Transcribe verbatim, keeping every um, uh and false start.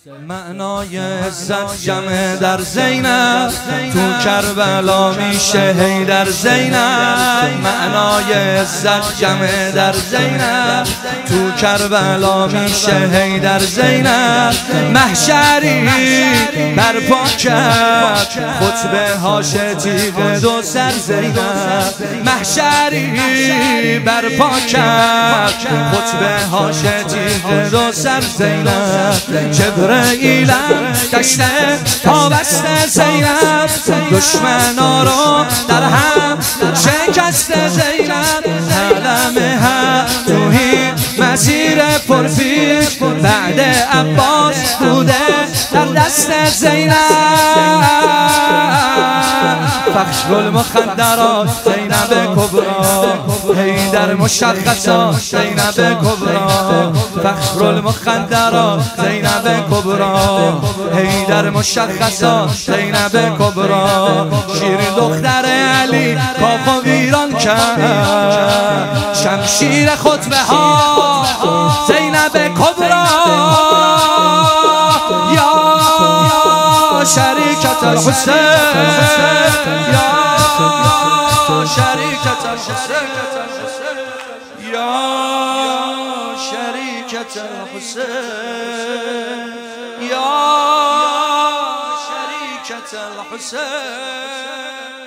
معنای عزت جمع در زینب، تو کربلا میشه هی در زینب. معنای عزت جمع در زینب، تو کربلا میشه هی در زینب. محشری برپا کرد خطبه هاش تیغ دو سر زینب. محشری برپا کرد خطبه هاش تیغ دو سر زینب. جبرئیلم دشته تا بسته زینب، دشمنا رو در هم شکسته زینب. علمها توهین مسیر پرپیش، بعد عباس بوده در دست زینب. فخش گل مخدرات زینب کبرا، حیدر مشخصات زینب کبرا. فخر المخدرات زینب کبرا، حیدر مشخصات زینب کبرا. شیر دختر علی کاخ ویران کرد، شمشیر خطبه ها زینب کبرا. یا شریکت الحسین، یا شریکت الحسین، یا شریکت الحسین، یا شریکت الحسین.